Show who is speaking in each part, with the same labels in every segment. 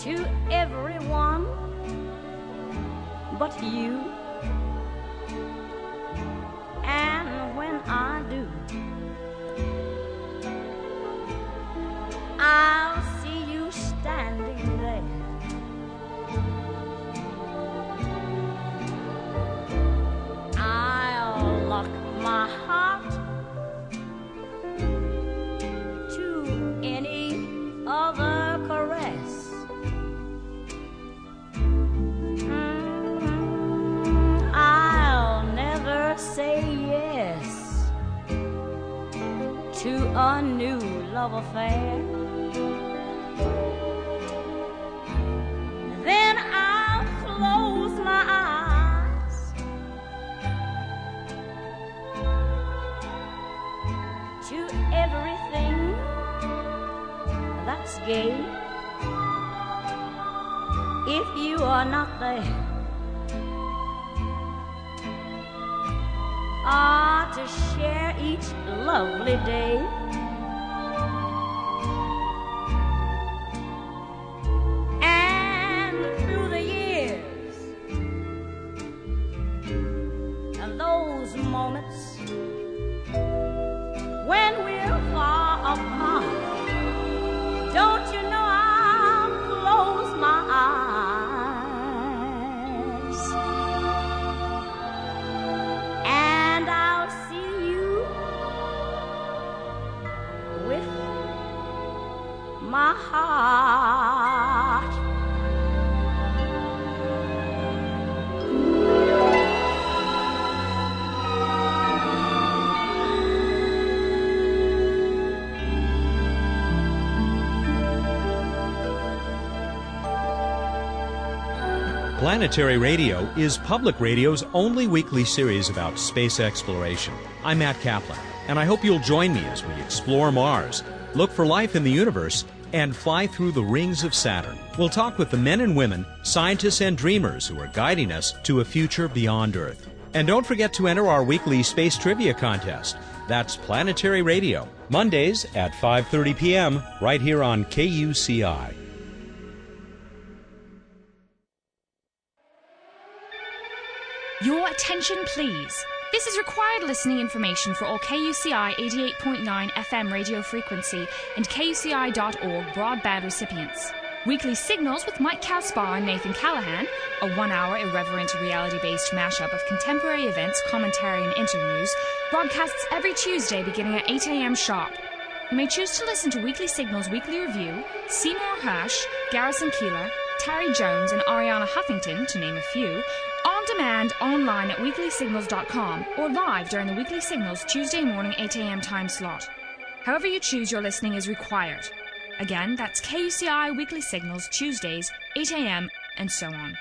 Speaker 1: to everyone but you. And when I do, I'll see you standing there, I'll lock my heart to any other caress. I'll never say yes to a new love affair. Then I'll close my eyes to everything that's gay. If you are not there, to share each lovely day, and through the years, and those moments when we're far apart, don't you know I'll close my eyes and I'll see you with my heart.
Speaker 2: Planetary Radio is public radio's only weekly series about space exploration. I'm Matt Kaplan, and I hope you'll join me as we explore Mars, look for life in the universe, and fly through the rings of Saturn. We'll talk with the men and women, scientists and dreamers who are guiding us to a future beyond Earth. And don't forget to enter our weekly space trivia contest. That's Planetary Radio, Mondays at 5:30 p.m. right here on KUCI.
Speaker 3: Your attention, please. This is required listening information for all KUCI 88.9 FM radio frequency and KUCI.org broadband recipients. Weekly Signals with Mike Caspar and Nathan Callahan, a 1-hour irreverent reality-based mashup of contemporary events, commentary and interviews, broadcasts every Tuesday beginning at 8 a.m. sharp. You may choose to listen to Weekly Signals Weekly Review, Seymour Hersh, Garrison Keillor, Terry Jones and Ariana Huffington, to name a few, on demand online at weeklysignals.com or live during the Weekly Signals Tuesday morning 8 a.m. time slot. However you choose your listening is required. Again, that's KUCI Weekly Signals Tuesdays, 8 a.m. and so on.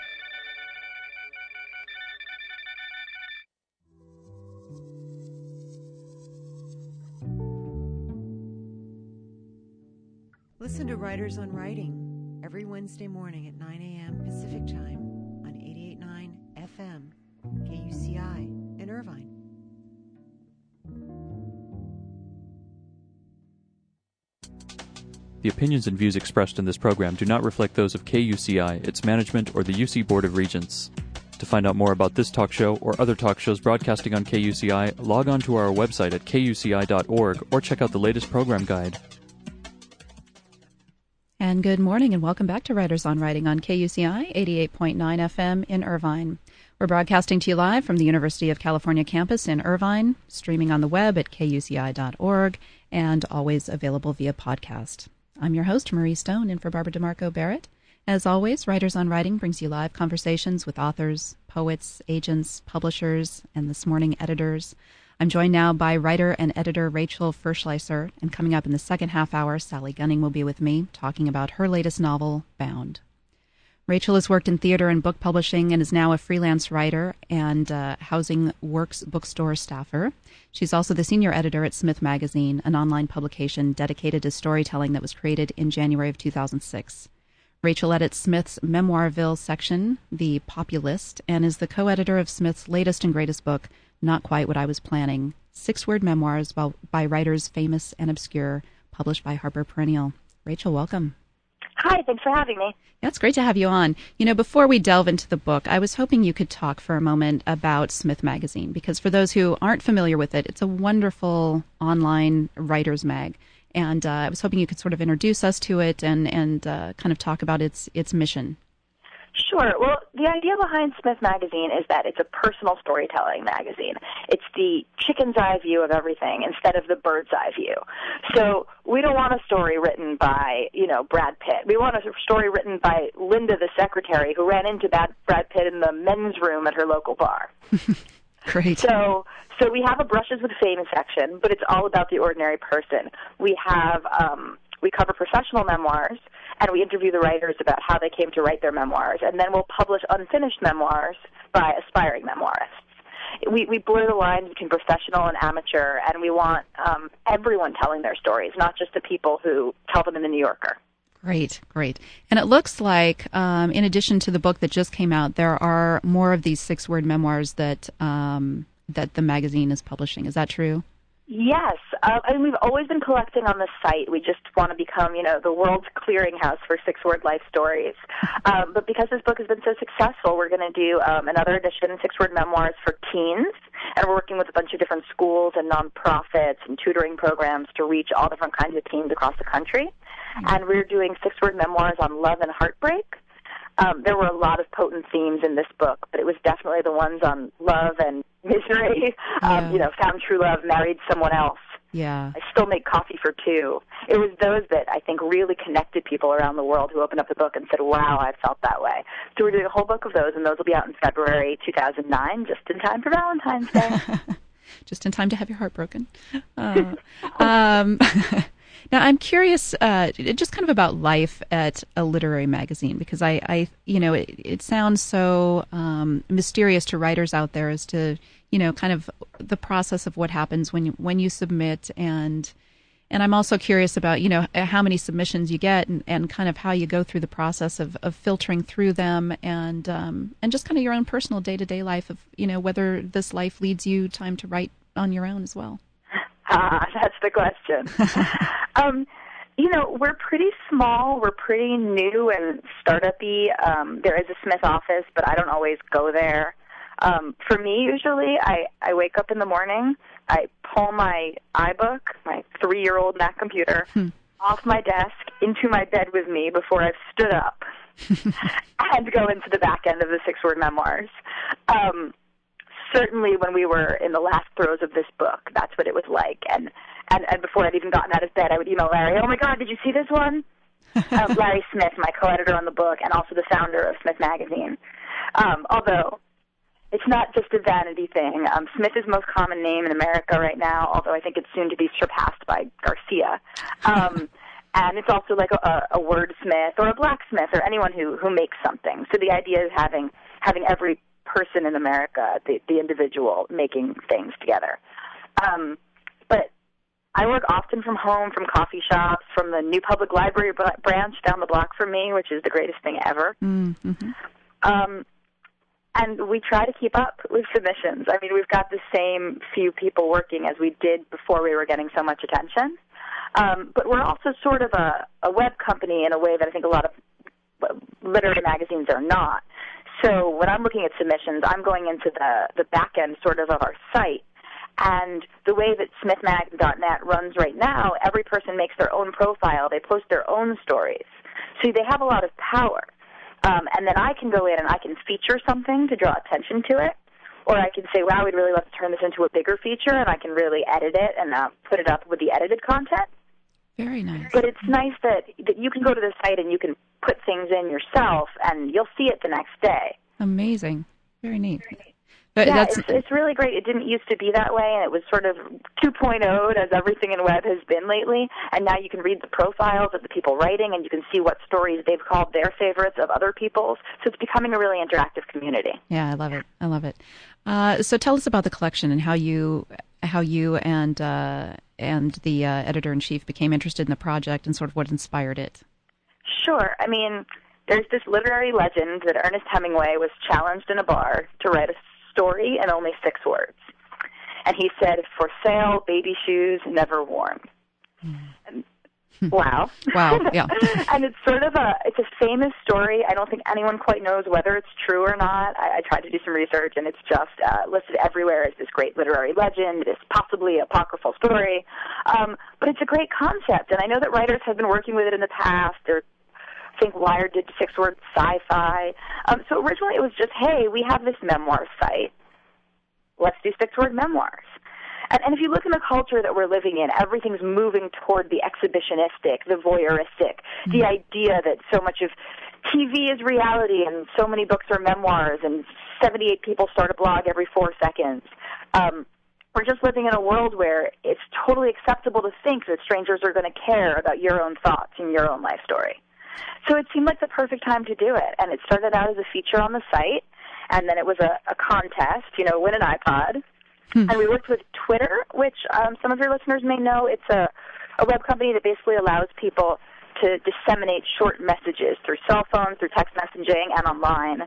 Speaker 4: Listen to Writers on Writing every Wednesday morning at 9 a.m. Pacific Time on 88.9 FM, KUCI in Irvine.
Speaker 5: The opinions and views expressed in this program do not reflect those of KUCI, its management, or the UC Board of Regents. To find out more about this talk show or other talk shows broadcasting on KUCI, log on to our website at kuci.org or check out the latest program guide.
Speaker 6: And good morning and welcome back to Writers on Writing on KUCI 88.9 FM in Irvine. We're broadcasting to you live from the University of California campus in Irvine, streaming on the web at kuci.org, and always available via podcast. I'm your host, Marie Stone, in for Barbara DeMarco Barrett. As always, Writers on Writing brings you live conversations with authors, poets, agents, publishers, and this morning editors. I'm joined now by writer and editor Rachel Ferschleiser, and coming up in the second half hour, Sally Gunning will be with me talking about her latest novel, Bound. Rachel has worked in theater and book publishing and is now a freelance writer and Housing Works bookstore staffer. She's also the senior editor at Smith Magazine, an online publication dedicated to storytelling that was created in January of 2006. Rachel edits Smith's Memoirville section, The Populist, and is the co-editor of Smith's latest and greatest book, Not Quite What I Was Planning, 6-word memoirs by writers famous and obscure, published by Harper Perennial. Rachel, welcome.
Speaker 7: Hi, thanks for having me.
Speaker 6: Yeah, it's great to have you on. You know, before we delve into the book, I was hoping you could talk for a moment about Smith Magazine, because for those who aren't familiar with it, it's a wonderful online writer's mag. And I was hoping you could sort of introduce us to it and kind of talk about its mission.
Speaker 7: Sure. Well, the idea behind Smith Magazine is that it's a personal storytelling magazine. It's the chicken's eye view of everything instead of the bird's eye view. So we don't want a story written by, Brad Pitt. We want a story written by Linda, the secretary, who ran into Brad Pitt in the men's room at her local bar.
Speaker 6: Great.
Speaker 7: So we have a Brushes with Fame section, but it's all about the ordinary person. We have we cover professional memoirs, and we interview the writers about how they came to write their memoirs, and then we'll publish unfinished memoirs by aspiring memoirists. We blur the lines between professional and amateur, and we want everyone telling their stories, not just the people who tell them in the New Yorker.
Speaker 6: Great. And it looks like, in addition to the book that just came out, there are more of these 6-word memoirs that the magazine is publishing. Is that true?
Speaker 7: Yes. We've always been collecting on the site. We just want to become, the world's clearinghouse for 6-word life stories. But because this book has been so successful, we're going to do another edition, 6-word memoirs for teens. And we're working with a bunch of different schools and nonprofits and tutoring programs to reach all different kinds of teens across the country. And we're doing 6-word memoirs on love and heartbreak. There were a lot of potent themes in this book, but it was definitely the ones on love and misery, found true love, married someone else.
Speaker 6: Yeah.
Speaker 7: I still make coffee for two. It was those that I think really connected people around the world who opened up the book and said, wow, I felt that way. So we're doing a whole book of those, and those will be out in February 2009, just in time for Valentine's Day.
Speaker 6: Just in time to have your heart broken. Now, I'm curious, just kind of about life at a literary magazine, because it sounds so mysterious to writers out there as to, kind of the process of what happens when you submit, and I'm also curious about, how many submissions you get and kind of how you go through the process of filtering through them, and just kind of your own personal day-to-day life of, whether this life leads you time to write on your own as well.
Speaker 7: That's the question. We're pretty small. We're pretty new and startup-y. There is a Smith office, but I don't always go there. For me, usually, I wake up in the morning, I pull my iBook, my 3-year-old Mac computer, off my desk into my bed with me before I've stood up and go into the back end of the 6-word memoirs. Certainly when we were in the last throes of this book, that's what it was like. And before I'd even gotten out of bed, I would email Larry, oh, my God, did you see this one? Larry Smith, my co-editor on the book, and also the founder of Smith Magazine. Although it's not just a vanity thing. Smith is the most common name in America right now, although I think it's soon to be surpassed by Garcia. And it's also like a wordsmith or a blacksmith or anyone who makes something. So the idea is having every person in America, the individual, making things together. But I work often from home, from coffee shops, from the new public library branch down the block from me, which is the greatest thing ever. Mm-hmm. And we try to keep up with submissions. I mean, we've got the same few people working as we did before we were getting so much attention. But we're also sort of a web company in a way that I think a lot of literary magazines are not. So when I'm looking at submissions, I'm going into the back end sort of our site. And the way that smithmag.net runs right now, every person makes their own profile. They post their own stories. So they have a lot of power. And then I can go in and I can feature something to draw attention to it. Or I can say, wow, we'd really love to turn this into a bigger feature, and I can really edit it and put it up with the edited content.
Speaker 6: Very nice.
Speaker 7: But it's nice that you can go to the site and you can put things in yourself, and you'll see it the next day.
Speaker 6: Amazing. Very neat. But
Speaker 7: yeah, it's really great. It didn't used to be that way, and it was sort of 2.0'd as everything in web has been lately. And now you can read the profiles of the people writing, and you can see what stories they've called their favorites of other people's. So it's becoming a really interactive community.
Speaker 6: Yeah, I love it. So tell us about the collection and how you and the editor-in-chief became interested in the project and sort of what inspired it.
Speaker 7: Sure. I mean, there's this literary legend that Ernest Hemingway was challenged in a bar to write a story in only 6 words. And he said, for sale, baby shoes never worn. And Wow.
Speaker 6: Wow, yeah.
Speaker 7: And it's sort of it's a famous story. I don't think anyone quite knows whether it's true or not. I tried to do some research, and it's just listed everywhere as this great literary legend, this possibly apocryphal story. But it's a great concept, and I know that writers have been working with it in the past. I think Wired did 6-word sci-fi. So originally it was just, hey, we have this memoir site. Let's do 6-word memoirs. And if you look in the culture that we're living in, everything's moving toward the exhibitionistic, the voyeuristic, the idea that so much of TV is reality and so many books are memoirs and 78 people start a blog every 4 seconds. We're just living in a world where it's totally acceptable to think that strangers are going to care about your own thoughts and your own life story. So it seemed like the perfect time to do it. And it started out as a feature on the site, and then it was a contest, win an iPod. And we worked with Twitter, which some of your listeners may know. It's a web company that basically allows people to disseminate short messages through cell phones, through text messaging, and online.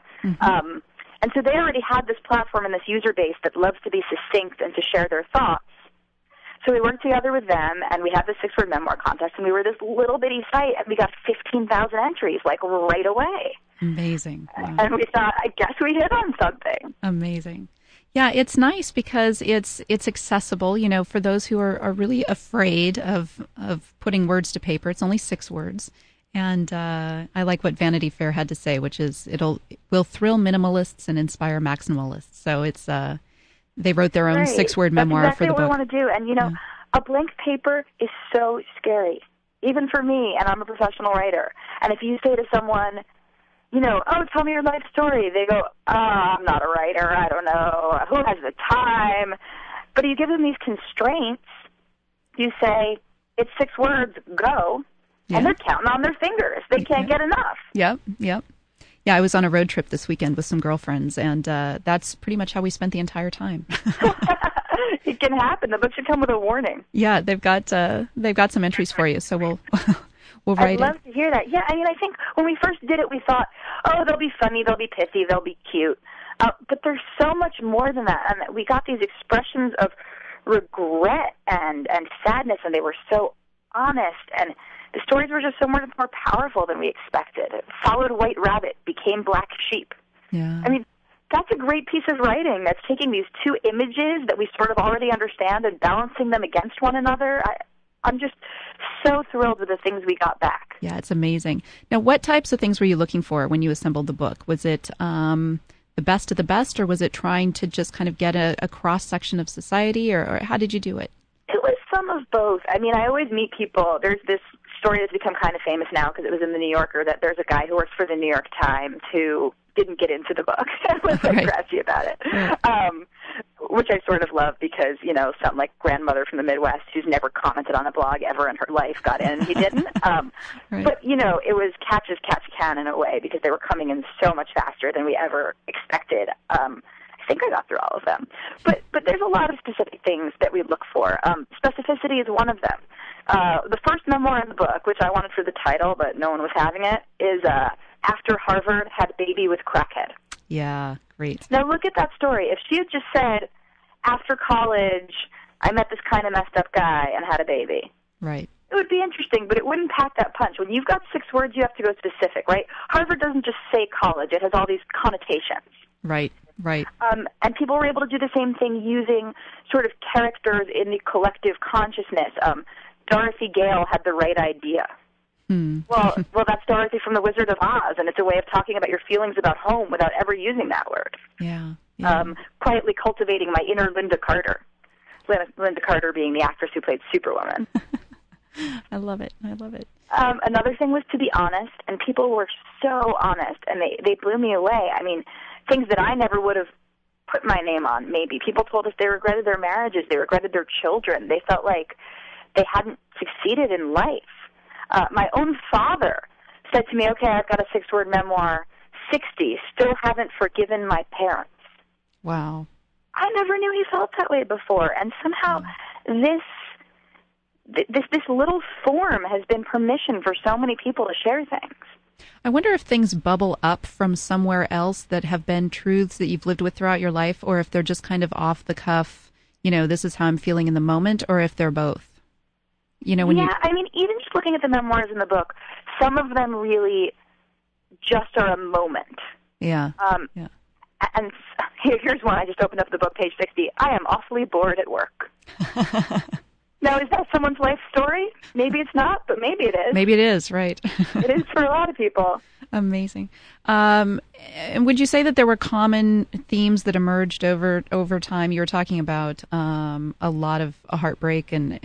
Speaker 7: And so they already had this platform and this user base that loves to be succinct and to share their thoughts. So we worked together with them, and we had the 6-word memoir contest, and we were this little bitty site, and we got 15,000 entries, right away.
Speaker 6: Amazing. Wow.
Speaker 7: And we thought, I guess we hit on something.
Speaker 6: Amazing. Yeah, it's nice because it's accessible, for those who are really afraid of putting words to paper. It's only 6 words. And I like what Vanity Fair had to say, which is will thrill minimalists and inspire maximalists. So it's they wrote their own 6-word memoir
Speaker 7: exactly
Speaker 6: for the book.
Speaker 7: That's exactly what we want to do. And, a blank paper is so scary, even for me, and I'm a professional writer. And if you say to someone, tell me your life story, they go, I'm not a writer, I don't know, who has the time? But you give them these constraints, you say, it's 6 words, go, and they're counting on their fingers. They can't get enough.
Speaker 6: Yep. Yeah, I was on a road trip this weekend with some girlfriends, and that's pretty much how we spent the entire time.
Speaker 7: It can happen. The book should come with a warning.
Speaker 6: Yeah, they've got some entries for you, so we'll write it.
Speaker 7: I'd love to hear that. Yeah, I think when we first did it, we thought, they'll be funny, they'll be pithy, they'll be cute. But there's so much more than that. And we got these expressions of regret and sadness, and they were so honest. And the stories were just so much more powerful than we expected. It followed White Rabbit, became Black Sheep.
Speaker 6: Yeah.
Speaker 7: I mean, that's a great piece of writing. That's taking these 2 images that we sort of already understand and balancing them against one another. I'm just so thrilled with the things we got back.
Speaker 6: Yeah, it's amazing. Now, what types of things were you looking for when you assembled the book? Was it the best of the best, or was it trying to just kind of get a cross-section of society, or how did you do it?
Speaker 7: It was some of both. I mean, I always meet people. There's this story that's become kind of famous now because it was in the New Yorker, that there's a guy who works for the New York Times who didn't get into the book and was scratchy about it, which I sort of love because, something like grandmother from the Midwest who's never commented on a blog ever in her life got in and he didn't. But, it was catch as catch can in a way because they were coming in so much faster than we ever expected. I think I got through all of them. But there's a lot of specific things that we look for. Specificity is one of them. The first memoir in the book, which I wanted for the title, but no one was having it, is After Harvard Had a Baby with Crackhead.
Speaker 6: Yeah, great.
Speaker 7: Now look at that story. If she had just said, after college, I met this kind of messed up guy and had a baby.
Speaker 6: Right.
Speaker 7: It would be interesting, but it wouldn't pack that punch. When you've got 6 words, you have to go specific, right? Harvard doesn't just say college. It has all these connotations.
Speaker 6: Right.
Speaker 7: And people were able to do the same thing using sort of characters in the collective consciousness. Dorothy Gale had the right idea. Well, that's Dorothy from The Wizard of Oz, and it's a way of talking about your feelings about home without ever using that word.
Speaker 6: Yeah.
Speaker 7: Quietly cultivating my inner Linda Carter. Linda Carter being the actress who played Superwoman.
Speaker 6: I love it.
Speaker 7: Another thing was to be honest, and people were so honest, and they blew me away. I mean, things that I never would have put my name on, maybe. People told us they regretted their marriages, they regretted their children. They felt like they hadn't succeeded in life. My own father said to me, okay, I've got a 6-word memoir, 60, still haven't forgiven my parents.
Speaker 6: Wow.
Speaker 7: I never knew he felt that way before. And somehow this little form has been permission for so many people to share things.
Speaker 6: I wonder if things bubble up from somewhere else that have been truths that you've lived with throughout your life, or if they're just kind of off the cuff, this is how I'm feeling in the moment, or if they're both. You know, when
Speaker 7: I mean, even just looking at the memoirs in the book, some of them really just are a moment.
Speaker 6: Yeah.
Speaker 7: And here's one. I just opened up the book, page 60. I am awfully bored at work. Now, is that someone's life story? Maybe it's not, but maybe it is.
Speaker 6: Maybe it is, right.
Speaker 7: It is for a lot of people.
Speaker 6: Amazing. And would you say that there were common themes that emerged over time? You were talking about a lot of heartbreak and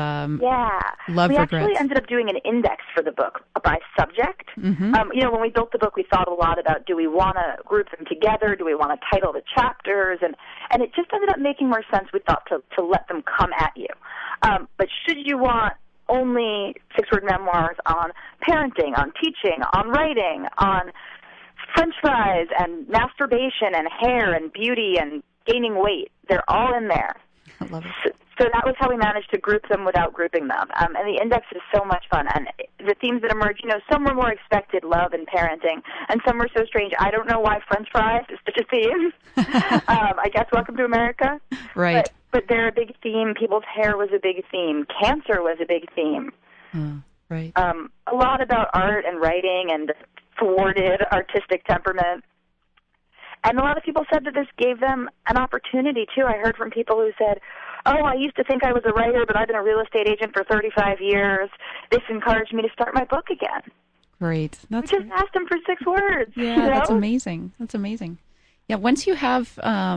Speaker 6: love regrets.
Speaker 7: We actually ended up doing an index for the book by subject.
Speaker 6: Mm-hmm.
Speaker 7: You know, when we built the book, we thought a lot about, do we want to group them together? Do we want to title the chapters? And it just ended up making more sense, we thought, to let them come at you. But should you want only 6-word memoirs on parenting, on teaching, on writing, on French fries and masturbation and hair and beauty and gaining weight, they're all in there.
Speaker 6: I love it.
Speaker 7: So that was how we managed to group them without grouping them. And the index is so much fun. And the themes that emerge, you know, some were more expected, love and parenting, and some were so strange. I don't know why French fries is such a theme. I guess Welcome to America.
Speaker 6: Right.
Speaker 7: But they're a big theme. People's hair was a big theme. Cancer was a big theme.
Speaker 6: Right.
Speaker 7: A lot about art and writing and thwarted artistic temperament. And a lot of people said that this gave them an opportunity, too. I heard from people who said, oh, I used to think I was a writer, but I've been a real estate agent for 35 years. This encouraged me to start my book again.
Speaker 6: Great.
Speaker 7: We just asked them for 6 words.
Speaker 6: Yeah,
Speaker 7: you know?
Speaker 6: That's amazing. That's amazing. Yeah, once you have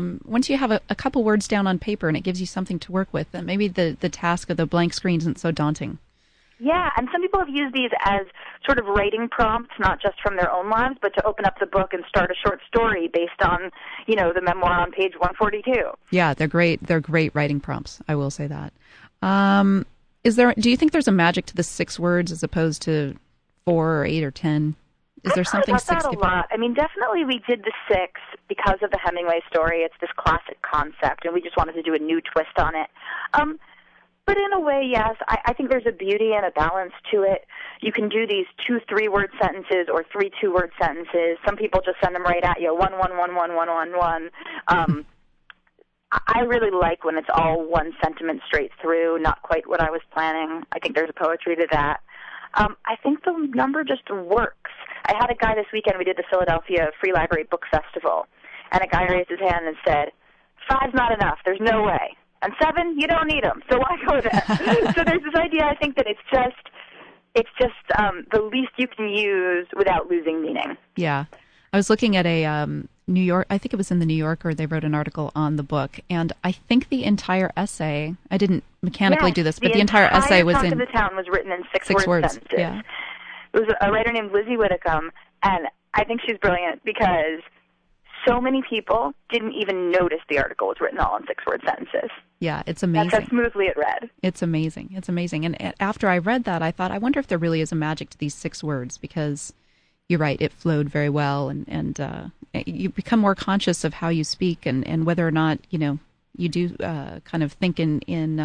Speaker 6: a couple words down on paper and it gives you something to work with, then maybe the task of the blank screen isn't so daunting.
Speaker 7: Yeah, and some people have used these as sort of writing prompts, not just from their own lives, but to open up the book and start a short story based on, you know, the memoir on page 142. Yeah,
Speaker 6: they're great. They're great writing prompts. I will say that. Do you think there's a magic to the 6 words as opposed to 4 or 8 or 10? Is there something 6?
Speaker 7: That a lot. I mean, definitely we did the 6 because of the Hemingway story. It's this classic concept, and we just wanted to do a new twist on it. But in a way, yes, I think there's a beauty and a balance to it. You can do these 2 3-word sentences or 3 2-word sentences. Some people just send them right at you, 1 1 1 1 1 1 1. I really like when it's all one sentiment straight through, not quite what I was planning. I think there's a poetry to that. I think the number just works. I had a guy this weekend, we did the Philadelphia Free Library Book Festival, and a guy raised his hand and said, 5's not enough, there's no way. And 7, you don't need them, so why go there? So there's this idea, I think, that it's just the least you can use without losing meaning.
Speaker 6: Yeah. I was looking at a New York, I think it was in the New Yorker, they wrote an article on the book, and I think the entire essay, I didn't mechanically do this, but the entire essay was in...
Speaker 7: The Town was written in 6
Speaker 6: words
Speaker 7: sentences.
Speaker 6: Yeah.
Speaker 7: It was a writer named Lizzie Whitcomb, and I think she's brilliant because so many people didn't even notice the article was written all in 6-word sentences.
Speaker 6: Yeah, it's amazing.
Speaker 7: That's how smoothly it read.
Speaker 6: It's amazing. It's amazing. And after I read that, I thought, I wonder if there really is a magic to these 6 words, because you're right, it flowed very well, and you become more conscious of how you speak and whether or not, you know, you do kind of think in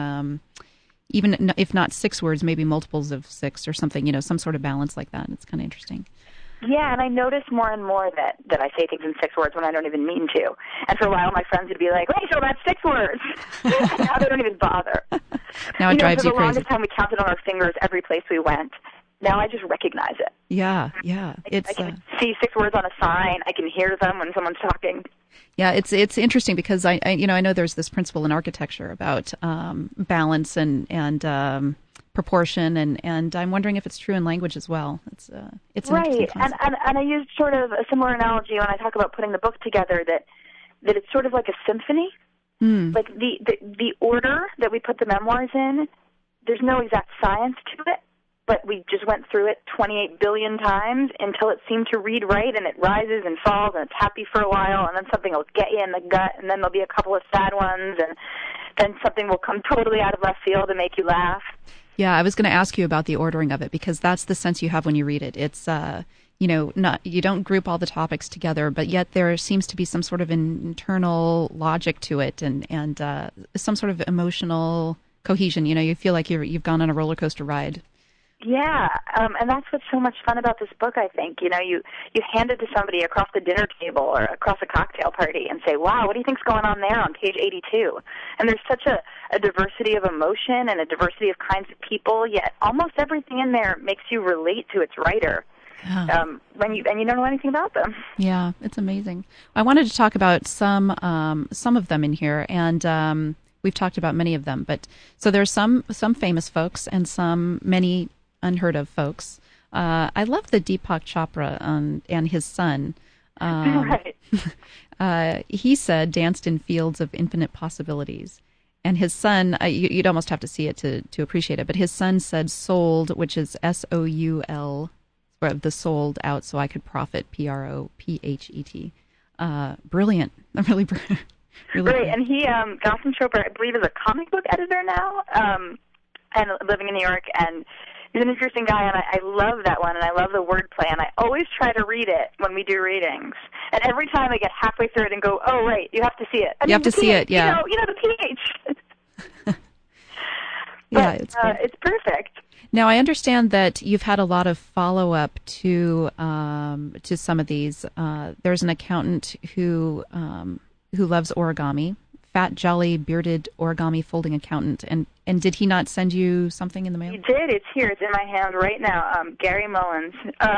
Speaker 6: even if not 6 words, maybe multiples of 6 or something, you know, some sort of balance like that. It's kind of interesting.
Speaker 7: Yeah, and I notice more and more that I say things in 6 words when I don't even mean to. And for a while, my friends would be like, Rachel, that's 6 words. And now they don't even bother.
Speaker 6: Now it drives you crazy.
Speaker 7: For the longest time, we counted on our fingers every place we went. Now I just recognize it.
Speaker 6: Yeah.
Speaker 7: I can see 6 words on a sign. I can hear them when someone's talking.
Speaker 6: Yeah, it's interesting because I know there's this principle in architecture about balance and proportion, and I'm wondering if it's true in language as well. It's an
Speaker 7: right, and I used sort of a similar analogy when I talk about putting the book together, that it's sort of like a symphony. Like the order that we put the memoirs in, there's no exact science to it, but we just went through it 28 billion times until it seemed to read right, and it rises and falls, and it's happy for a while, and then something will get you in the gut, and then there'll be a couple of sad ones, and then something will come totally out of left field and make you laugh.
Speaker 6: Yeah, I was going to ask you about the ordering of it, because that's the sense you have when you read it. It's you don't group all the topics together, but yet there seems to be some sort of internal logic to it, and some sort of emotional cohesion. You know, you feel like you've gone on a roller coaster ride
Speaker 7: Yeah, and that's what's so much fun about this book, I think. You know, you hand it to somebody across the dinner table or across a cocktail party and say, wow, what do you think's going on there on page 82? And there's such a diversity of emotion and a diversity of kinds of people, yet almost everything in there makes you relate to its writer. When you don't know anything about them.
Speaker 6: Yeah, it's amazing. I wanted to talk about some of them in here, and we've talked about many of them. But so there's some famous folks and many unheard of folks. I love the Deepak Chopra and his son.
Speaker 7: Right.
Speaker 6: He said, danced in fields of infinite possibilities. And his son, you'd almost have to see it to appreciate it, but his son said sold, which is S-O-U-L, the sold out so I could profit, P-R-O-P-H-E-T. Brilliant. Really brilliant.
Speaker 7: Right, and he, Gautam Chopra, I believe, is a comic book editor now, and living in New York, and he's an interesting guy, and I love that one, and I love the wordplay, and I always try to read it when we do readings. And every time I get halfway through it and go, oh, right, you have to see it.
Speaker 6: You have to see it, yeah.
Speaker 7: You know the PH.
Speaker 6: Yeah, it's
Speaker 7: perfect.
Speaker 6: Now, I understand that you've had a lot of follow-up to some of these. There's an accountant who loves origami, fat, jolly, bearded origami folding accountant. And did he not send you something in the mail?
Speaker 7: He did. It's here. It's in my hand right now. Gary Mullins.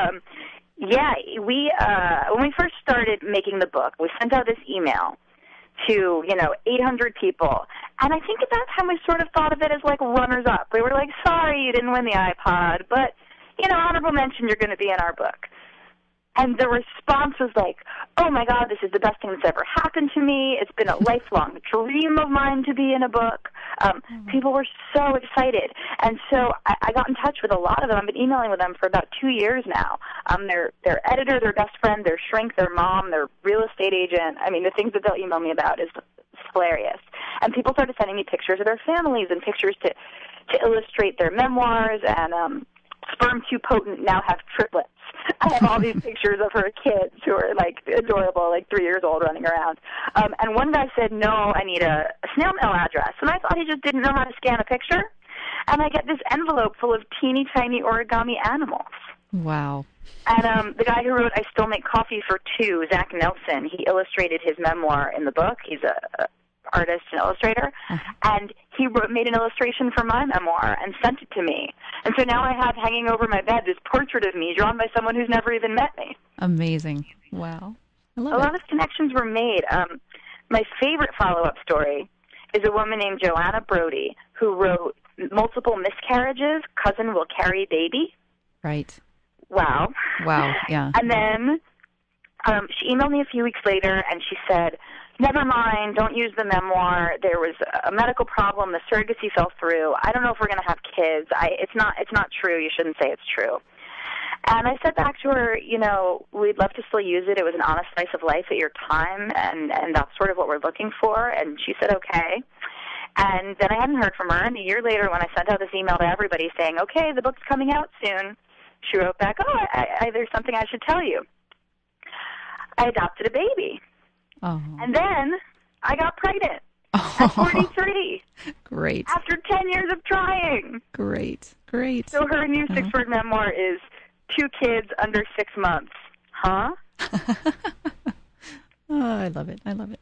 Speaker 7: Yeah, when we first started making the book, we sent out this email to, 800 people. And I think at that time we sort of thought of it as like runners-up. We were like, sorry you didn't win the iPod, but, honorable mention, you're going to be in our book. And the response was like, oh, my God, this is the best thing that's ever happened to me. It's been a lifelong dream of mine to be in a book. People were so excited. And so I got in touch with a lot of them. I've been emailing with them for about 2 years now. Their editor, their best friend, their shrink, their mom, their real estate agent. I mean, the things that they'll email me about is hilarious. And people started sending me pictures of their families and pictures to illustrate their memoirs. And Sperm Too Potent now have triplets. I have all these pictures of her kids who are, adorable, 3 years old, running around. And one guy said, no, I need a snail mail address. And I thought he just didn't know how to scan a picture. And I get this envelope full of teeny tiny origami animals.
Speaker 6: Wow.
Speaker 7: And the guy who wrote I Still Make Coffee for Two, Zach Nelson, he illustrated his memoir in the book. He's a artist and illustrator, and he made an illustration for my memoir and sent it to me. And so now I have hanging over my bed this portrait of me drawn by someone who's never even met me.
Speaker 6: Amazing. Wow. I love it.
Speaker 7: A lot of connections were made. My favorite follow-up story is a woman named Joanna Brody who wrote Multiple Miscarriages, Cousin Will Carry Baby.
Speaker 6: Right.
Speaker 7: Wow.
Speaker 6: Wow, yeah.
Speaker 7: And then she emailed me a few weeks later, and she said, never mind, don't use the memoir. There was a medical problem. The surrogacy fell through. I don't know if we're going to have kids. It's not true. You shouldn't say it's true. And I said back to her, we'd love to still use it. It was an honest slice of life at your time, and that's sort of what we're looking for. And she said, okay. And then I hadn't heard from her. And a year later, when I sent out this email to everybody saying, okay, the book's coming out soon, she wrote back, there's something I should tell you. I adopted a baby.
Speaker 6: Oh.
Speaker 7: And then I got pregnant at 43.
Speaker 6: Great.
Speaker 7: After 10 years of trying.
Speaker 6: Great.
Speaker 7: So her new six-word memoir is 2 kids under 6 months. Huh?
Speaker 6: I love it. And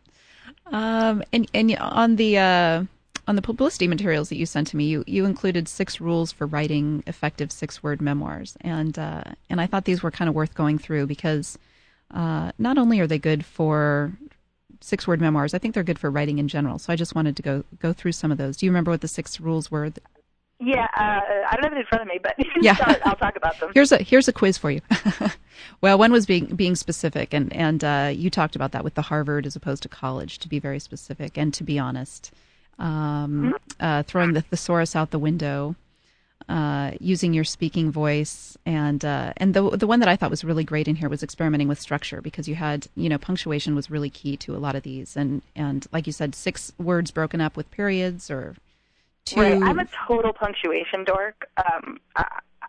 Speaker 6: on the publicity materials that you sent to me, you included 6 rules for writing effective 6-word memoirs, and I thought these were kind of worth going through because not only are they good for 6-word memoirs, I think they're good for writing in general. So I just wanted to go through some of those. Do you remember what the 6 rules were?
Speaker 7: Yeah, I don't have it in front of me, but
Speaker 6: yeah.
Speaker 7: Start, I'll talk about them.
Speaker 6: Here's a quiz for you. Well, one was being specific, and you talked about that with the Harvard as opposed to college, to be very specific and to be honest. Throwing the thesaurus out the window, using your speaking voice, and the one that I thought was really great in here was experimenting with structure, because you had, punctuation was really key to a lot of these, and like you said, 6 words broken up with periods or 2.
Speaker 7: Right, I'm a total punctuation dork.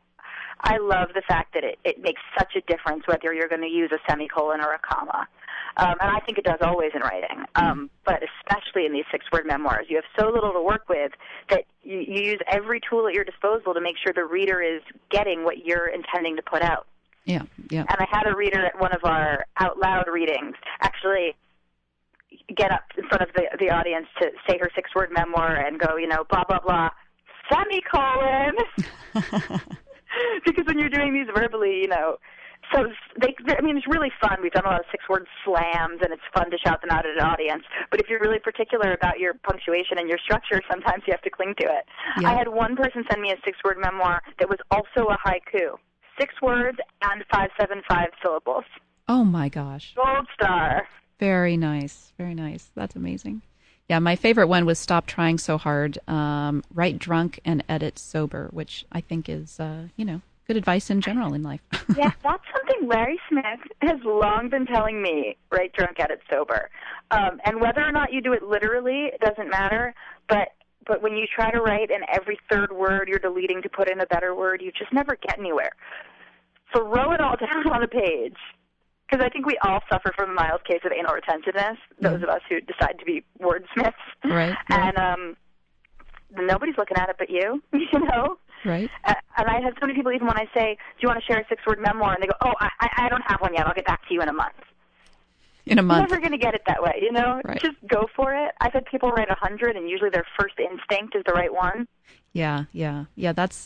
Speaker 7: I love the fact that it makes such a difference whether you're going to use a semicolon or a comma. And I think it does always in writing, but especially in these 6-word memoirs. You have so little to work with that you use every tool at your disposal to make sure the reader is getting what you're intending to put out.
Speaker 6: Yeah, yeah.
Speaker 7: And I had a reader at one of our out loud readings actually get up in front of the audience to say her 6-word memoir and go, blah, blah, blah, semicolon. Because when you're doing these verbally, so it's really fun. We've done a lot of 6-word slams, and it's fun to shout them out at an audience. But if you're really particular about your punctuation and your structure, sometimes you have to cling to it. Yeah. I had one person send me a 6-word memoir that was also a haiku. 6 words and 575 syllables.
Speaker 6: Oh, my gosh.
Speaker 7: Gold star.
Speaker 6: Very nice. Very nice. That's amazing. Yeah, my favorite one was Stop Trying So Hard, Write Drunk and Edit Sober, which I think is, good advice in general in life.
Speaker 7: Yeah, that's something Larry Smith has long been telling me, write drunk, edit sober. And whether or not you do it literally, it doesn't matter, but when you try to write and every third word you're deleting to put in a better word, you just never get anywhere. Throw it all down on a page. Because I think we all suffer from a mild case of anal retentiveness, those of us who decide to be wordsmiths.
Speaker 6: Right.
Speaker 7: And nobody's looking at it but you,
Speaker 6: Right.
Speaker 7: And I have so many people, even when I say, do you want to share a 6-word memoir? And they go, oh, I don't have one yet. I'll get back to you in a month.
Speaker 6: In a month.
Speaker 7: You're never going to get it that way,
Speaker 6: Right.
Speaker 7: Just go for it. I've had people write 100, and usually their first instinct is the right one.
Speaker 6: Yeah. That's,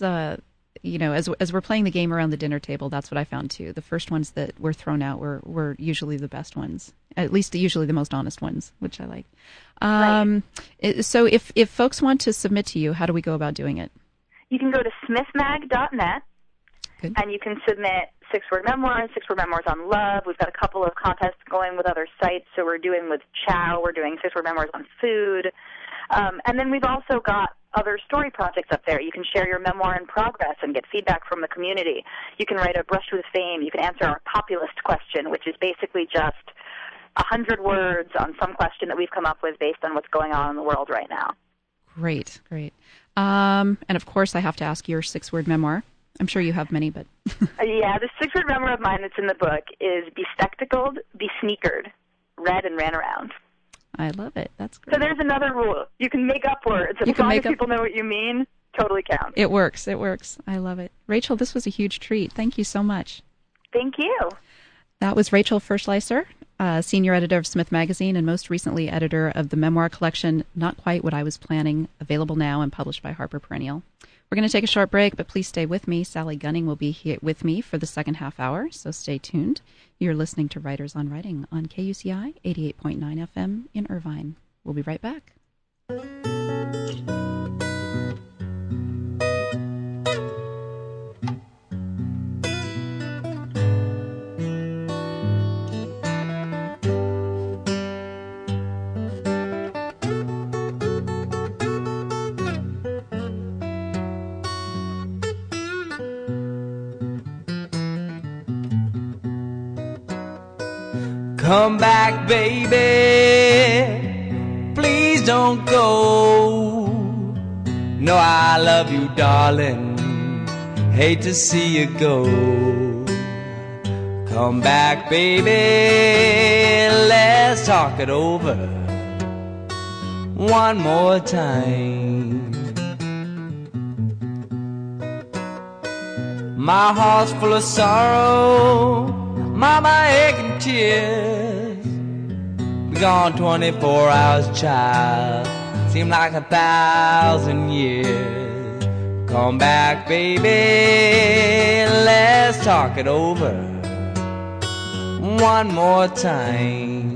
Speaker 6: as we're playing the game around the dinner table, that's what I found too. The first ones that were thrown out were usually the best ones, at least usually the most honest ones, which I like.
Speaker 7: Right.
Speaker 6: So if folks want to submit to you, how do we go about doing it?
Speaker 7: You can go to smithmag.net.
Speaker 6: Good.
Speaker 7: And you can submit 6-word memoirs, 6-word memoirs on love. We've got a couple of contests going with other sites. So we're doing with Chow. We're doing 6-word memoirs on food. And then we've also got other story projects up there. You can share your memoir in progress and get feedback from the community. You can write a brush with fame. You can answer our populist question, which is basically just 100 words on some question that we've come up with based on what's going on in the world right now.
Speaker 6: Great. And of course, I have to ask your 6-word memoir. I'm sure you have many, but...
Speaker 7: Yeah, the 6-word memoir of mine that's in the book is bespectacled, besneakered, read and ran around.
Speaker 6: I love it. That's great.
Speaker 7: So there's another rule. You can make up words. As long as people know what you mean, totally counts.
Speaker 6: It works. I love it. Rachel, this was a huge treat. Thank you so much.
Speaker 7: Thank you.
Speaker 6: That was Rachel Firschleiser, senior editor of Smith Magazine and most recently editor of the memoir collection Not Quite What I Was Planning, available now and published by Harper Perennial. We're going to take a short break, but please stay with me. Sally Gunning will be here with me for the second half hour, so stay tuned. You're listening to Writers on Writing on KUCI 88.9 FM in Irvine. We'll be right back.
Speaker 8: Come back, baby, please don't go. No, I love you, darling, hate to see you go. Come back, baby, let's talk it over one more time. My heart's full of sorrow, mama aching tears. Be gone 24 hours, child, seem like 1,000 years. Come back, baby, let's talk it over one more time.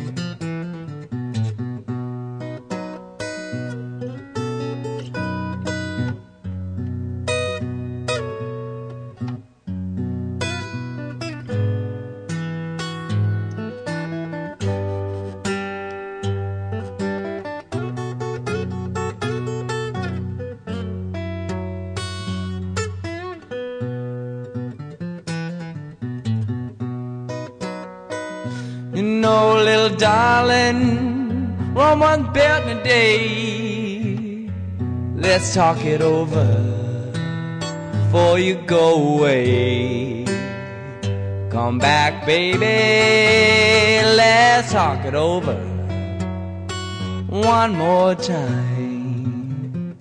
Speaker 8: Darling, Rome wasn't built in a day. Let's talk it over before you go away. Come back, baby, let's talk it over one more time.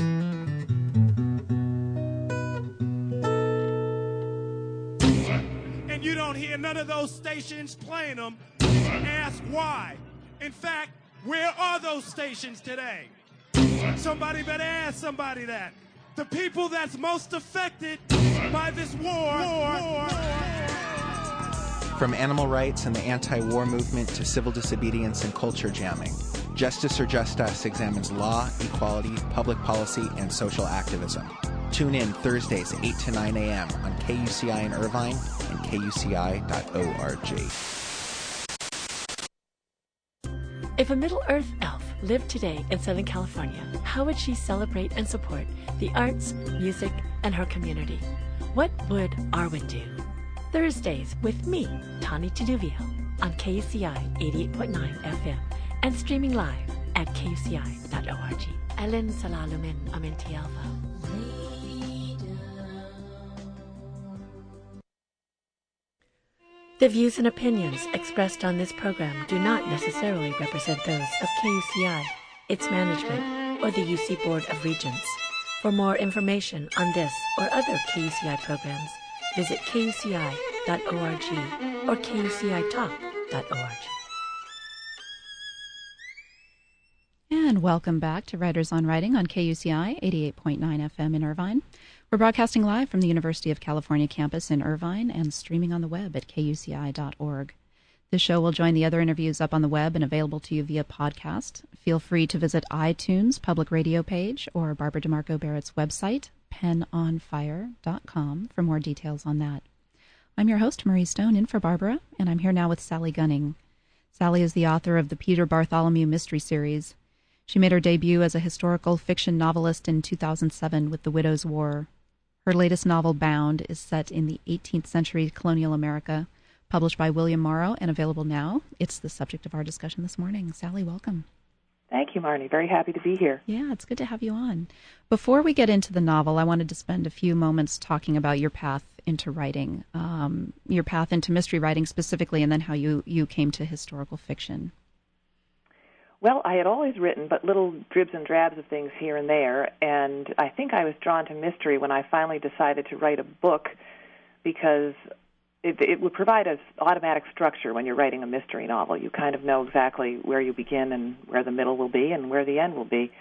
Speaker 9: And you don't hear none of those stations playing them. Ask why. In fact, where are those stations today? Somebody better ask somebody that. The people that's most affected by this war.
Speaker 10: From animal rights and the anti-war movement to civil disobedience and culture jamming, Justice or Just Us examines law, equality, public policy, and social activism. Tune in Thursdays 8 to 9 a.m. on KUCI in Irvine and KUCI.org.
Speaker 11: If a Middle-earth elf lived today in Southern California, how would she celebrate and support the arts, music, and her community? What would Arwen do? Thursdays with me, Tani Taduvio, on KUCI 88.9 FM and streaming live at KUCI.org. Ellen Salalumin Amentialvo. The views and opinions expressed on this program do not necessarily represent those of KUCI, its management, or the UC Board of Regents. For more information on this or other KUCI programs, visit KUCI.org or KUCITalk.org.
Speaker 6: And welcome back to Writers on Writing on KUCI 88.9 FM in Irvine. We're broadcasting live from the University of California campus in Irvine and streaming on the web at KUCI.org. This show will join the other interviews up on the web and available to you via podcast. Feel free to visit iTunes' public radio page or Barbara DeMarco Barrett's website, penonfire.com, for more details on that. I'm your host, Marie Stone, in for Barbara, and I'm here now with Sally Gunning. Sally is the author of the Peter Bartholomew Mystery Series. She made her debut as a historical fiction novelist in 2007 with The Widow's War. Her latest novel, Bound, is set in the 18th century colonial America, published by William Morrow and available now. It's the subject of our discussion this morning. Sally, welcome.
Speaker 12: Thank you, Marnie. Very happy to be here.
Speaker 6: Yeah, it's good to have you on. Before we get into the novel, I wanted to spend a few moments talking about your path into writing, your path into mystery writing specifically, and then how you came to historical fiction.
Speaker 12: Well, I had always written, but little dribs and drabs of things here and there, and I think I was drawn to mystery when I finally decided to write a book because it would provide an automatic structure when you're writing a mystery novel. You kind of know exactly where you begin and where the middle will be and where the end will be.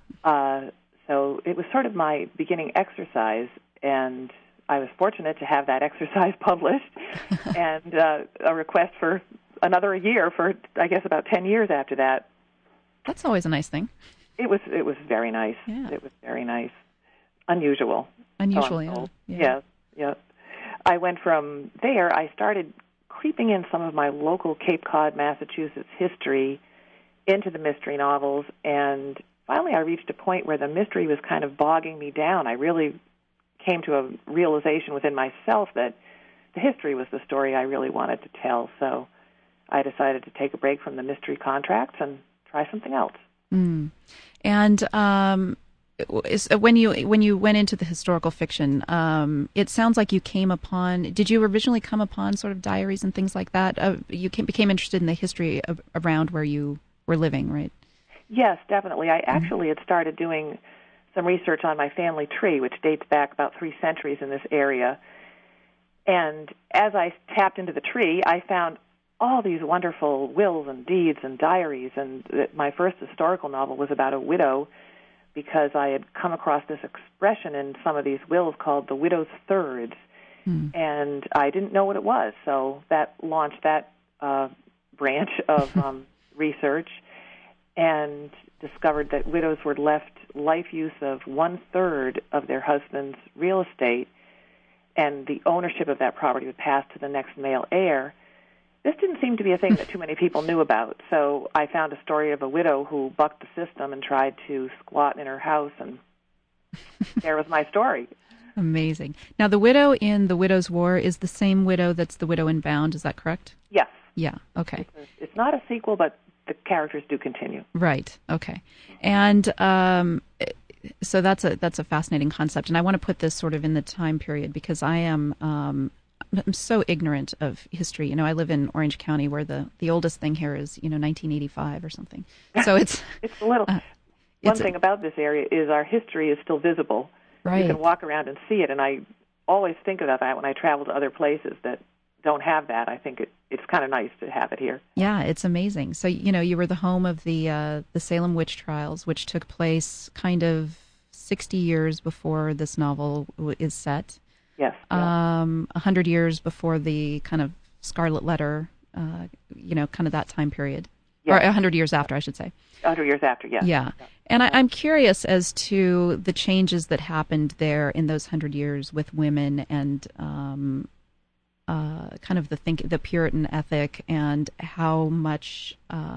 Speaker 12: So it was sort of my beginning exercise, and I was fortunate to have that exercise published and a request for another year for, I guess, about 10 years after that.
Speaker 6: That's always a nice thing.
Speaker 12: It was very nice.
Speaker 6: Yeah.
Speaker 12: It was very nice. Unusual.
Speaker 6: Unusual,
Speaker 12: yeah.
Speaker 6: Yeah.
Speaker 12: Yes. I went from there, I started creeping in some of my local Cape Cod, Massachusetts history into the mystery novels, and finally I reached a point where the mystery was kind of bogging me down. I really came to a realization within myself that the history was the story I really wanted to tell, so I decided to take a break from the mystery contracts and try something else.
Speaker 6: Mm. And when you went into the historical fiction, it sounds like you came upon. Did you originally come upon sort of diaries and things like that? You became interested in the history around where you were living, right?
Speaker 12: Yes, definitely. I actually had started doing some research on my family tree, which dates back about 3 centuries in this area. And as I tapped into the tree, I found all these wonderful wills and deeds and diaries, and my first historical novel was about a widow because I had come across this expression in some of these wills called the widow's thirds, and I didn't know what it was, so that launched that branch of research and discovered that widows were left life use of 1/3 of their husband's real estate, and the ownership of that property would pass to the next male heir. This didn't seem to be a thing that too many people knew about, so I found a story of a widow who bucked the system and tried to squat in her house, and there was my story.
Speaker 6: Amazing. Now, the widow in The Widow's War is the same widow that's the widow in Bound, is that correct?
Speaker 12: Yes.
Speaker 6: Yeah, okay.
Speaker 12: It's not a sequel, but the characters do continue.
Speaker 6: Right, okay. And so that's a fascinating concept, and I want to put this sort of in the time period because I am I'm so ignorant of history. You know, I live in Orange County, where the oldest thing here is 1985 or something. So it's
Speaker 12: a little. One thing about this area is our history is still visible.
Speaker 6: Right.
Speaker 12: You can walk around and see it, and I always think of that when I travel to other places that don't have that. I think it's kind of nice to have it here.
Speaker 6: Yeah, it's amazing. So, you were the home of the Salem witch trials, which took place kind of 60 years before this novel is set.
Speaker 12: Yes.
Speaker 6: 100 years before the kind of Scarlet Letter, kind of that time period. Yes. Or 100 years after, I should say.
Speaker 12: 100 years after, yes.
Speaker 6: Yeah. And I'm curious as to the changes that happened there in those 100 years with women and kind of the Puritan ethic, and how much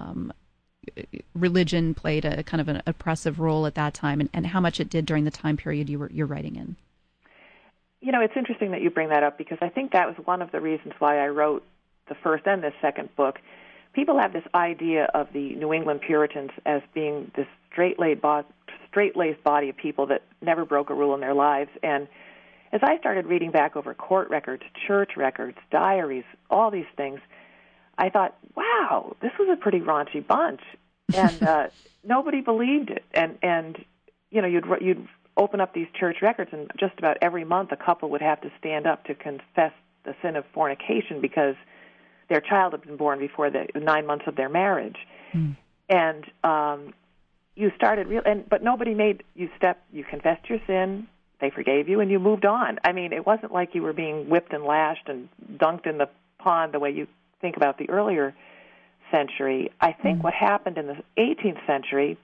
Speaker 6: religion played a kind of an oppressive role at that time, and how much it did during the time period you're writing in.
Speaker 12: It's interesting that you bring that up, because I think that was one of the reasons why I wrote the first and this second book. People have this idea of the New England Puritans as being this straight-laced body of people that never broke a rule in their lives. And as I started reading back over court records, church records, diaries, all these things, I thought, wow, this was a pretty raunchy bunch. And nobody believed it. And you'd open up these church records, and just about every month a couple would have to stand up to confess the sin of fornication because their child had been born before the 9 months of their marriage. Mm. And you started but nobody made you you confessed your sin, they forgave you, and you moved on. I mean, it wasn't like you were being whipped and lashed and dunked in the pond the way you think about the earlier century. I think what happened in the 18th century,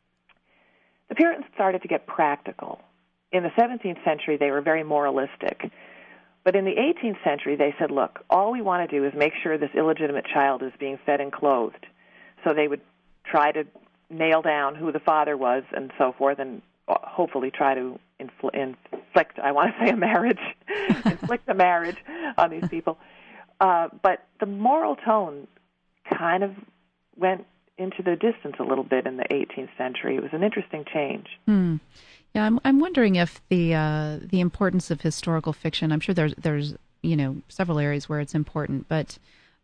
Speaker 12: the Puritans started to get practical. In the 17th century, they were very moralistic. But in the 18th century, they said, look, all we want to do is make sure this illegitimate child is being fed and clothed. So they would try to nail down who the father was and so forth, and hopefully try to inflict, I want to say a marriage, inflict a marriage on these people. But the moral tone kind of went into the distance a little bit in the 18th century. It was an interesting change.
Speaker 6: Hmm. Yeah, I'm wondering if the importance of historical fiction. I'm sure there's several areas where it's important, but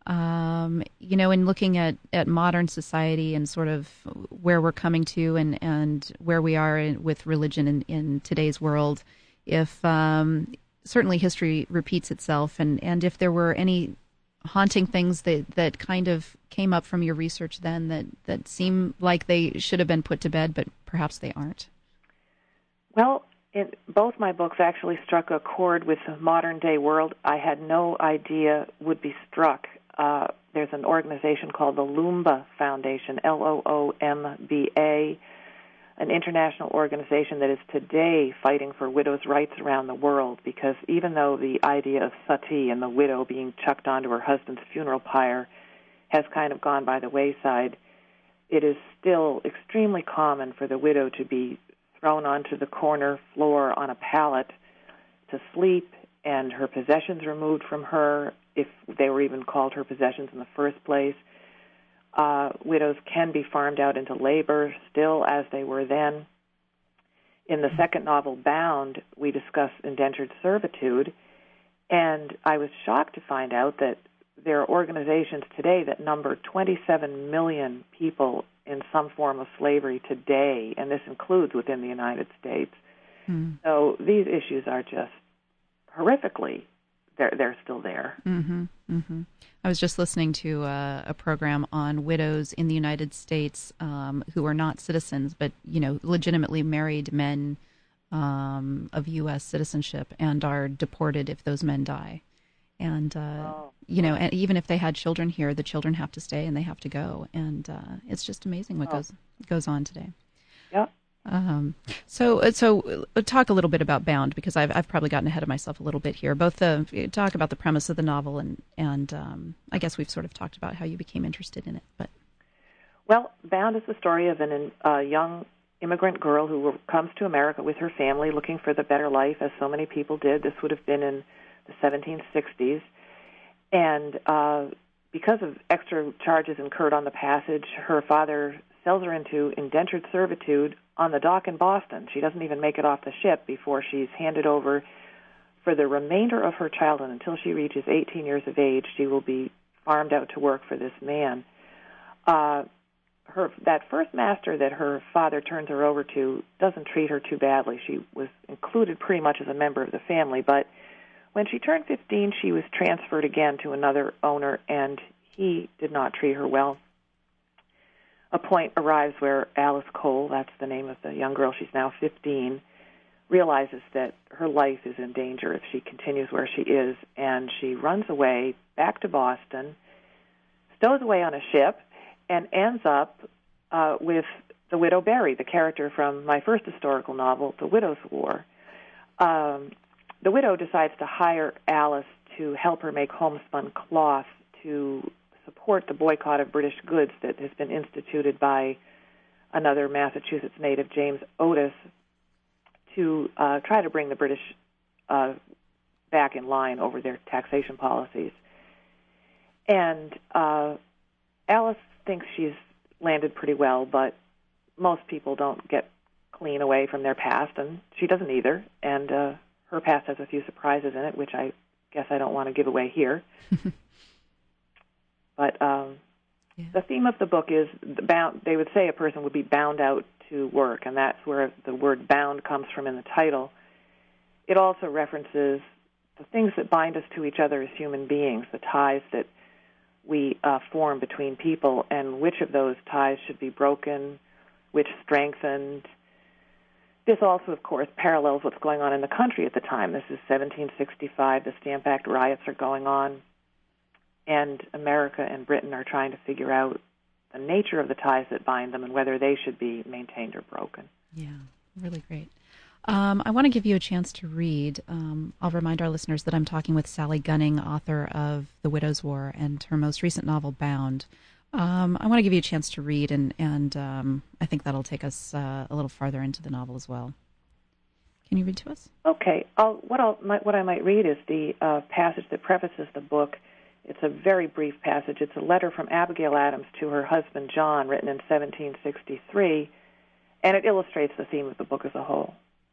Speaker 6: in looking at modern society and sort of where we're coming to and where we are with religion in today's world, if certainly history repeats itself, and if there were any haunting things that kind of came up from your research then that seem like they should have been put to bed, but perhaps they aren't.
Speaker 12: Well, both my books actually struck a chord with the modern-day world I had no idea would be struck. There's an organization called the Loomba Foundation, Loomba, an international organization that is today fighting for widows' rights around the world, because even though the idea of sati and the widow being chucked onto her husband's funeral pyre has kind of gone by the wayside, it is still extremely common for the widow to be thrown onto the corner floor on a pallet to sleep, and her possessions removed from her, if they were even called her possessions in the first place. Widows can be farmed out into labor still, as they were then. In the second novel, Bound, we discuss indentured servitude, and I was shocked to find out that there are organizations today that number 27 million people in some form of slavery today, and this includes within the United States. So these issues are just horrifically, they're still there.
Speaker 6: Mm-hmm, mm-hmm. I was just listening to a program on widows in the United States who are not citizens, but legitimately married men of U.S. citizenship and are deported if those men die. And and even if they had children here, the children have to stay and they have to go, and it's just amazing what goes on today.
Speaker 12: Yeah.
Speaker 6: So talk a little bit about Bound, because I've probably gotten ahead of myself a little bit here. Both talk about the premise of the novel, and I guess we've sort of talked about how you became interested in it. But
Speaker 12: Bound is the story of a young immigrant girl who comes to America with her family, looking for the better life, as so many people did. This would have been in the 1760s, and because of extra charges incurred on the passage, her father sells her into indentured servitude on the dock in Boston. She doesn't even make it off the ship before she's handed over for the remainder of her childhood, until she reaches 18 years of age, she will be farmed out to work for this man. That first master that her father turns her over to doesn't treat her too badly. She was included pretty much as a member of the family, but when she turned 15, she was transferred again to another owner, and he did not treat her well. A point arrives where Alice Cole, that's the name of the young girl, she's now 15, realizes that her life is in danger if she continues where she is, and she runs away back to Boston, stows away on a ship, and ends up with the widow Barry, the character from my first historical novel, The Widow's War. The widow decides to hire Alice to help her make homespun cloth to support the boycott of British goods that has been instituted by another Massachusetts native, James Otis, to try to bring the British back in line over their taxation policies. And Alice thinks she's landed pretty well, but most people don't get clean away from their past, and she doesn't either. And her past has a few surprises in it, which I guess I don't want to give away here. But the theme of the book is they would say a person would be bound out to work, and that's where the word bound comes from in the title. It also references the things that bind us to each other as human beings, the ties that we form between people, and which of those ties should be broken, which strengthened. This also, of course, parallels what's going on in the country at the time. This is 1765. The Stamp Act riots are going on, and America and Britain are trying to figure out the nature of the ties that bind them and whether they should be maintained or broken.
Speaker 6: Yeah, really great. I want to give you a chance to read. I'll remind our listeners that I'm talking with Sally Gunning, author of The Widow's War and her most recent novel, Bound. I want to give you a chance to read, and I think that'll take us a little farther into the novel as well. Can you read to us?
Speaker 12: Okay. What I might read is the passage that prefaces the book. It's a very brief passage. It's a letter from Abigail Adams to her husband, John, written in 1763, and it illustrates the theme of the book as a whole.